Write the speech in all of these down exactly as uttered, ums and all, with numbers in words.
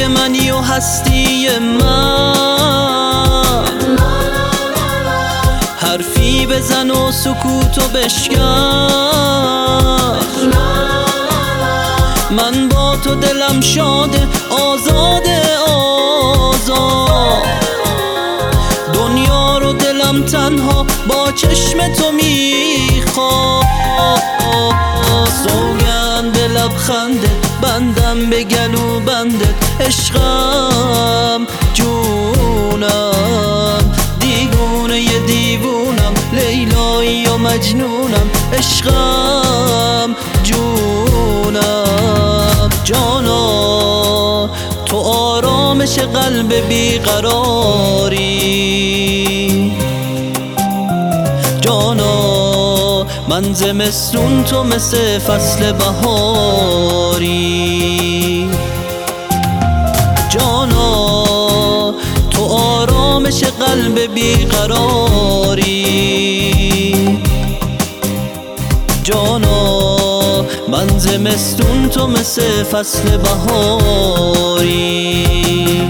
زندگی منی و هستی من. حرفی بزن و سکوتو بشکن، من با تو دلم شاده، آزاده آزاد. دنیا رو دلم تنها با چشم تو میخواد. سوگند لبخنده بندم به گلو بندت، عشقم جونم دیگونه ی دیوونم، لیلایی و مجنونم، عشقم جونم. جانا تو آرامش قلب بیقراری، جانا من زمستون تو مثل فصل بهاری. جانا تو آرامش قلب بیقراری، جانا من زمستون تو مثل فصل بهاری.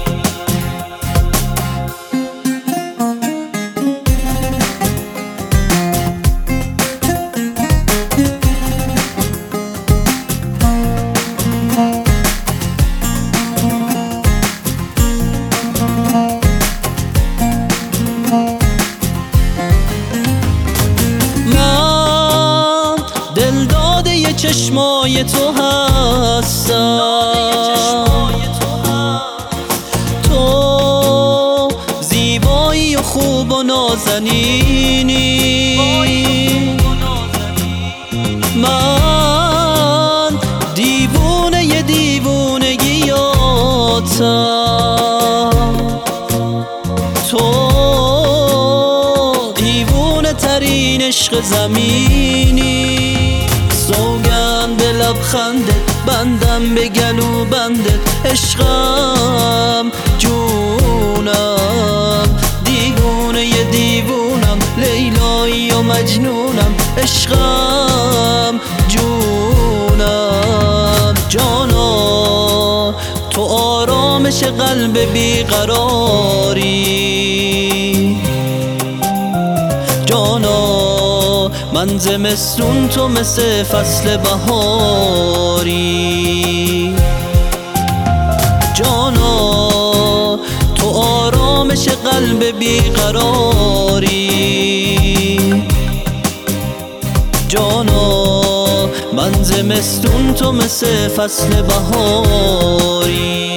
چشمای تو هستم، تو زیبایی و خوب و نازنینی، من دیوونه ی دیوونگیاتم، تو دیوونه ترین عشق زمینی. سوگند به لبخندت بندم به گلو بندت، عشقم جونم دیگونه ی دیوونم، لیلایی و مجنونم، عشقم جونم. جانا تو آرامش قلب بیقراری، جانا من زمستون تو مثل فصل بهاری. جانا تو آرامش قلب بیقراری، جانا من زمستون تو مثل فصل بهاری.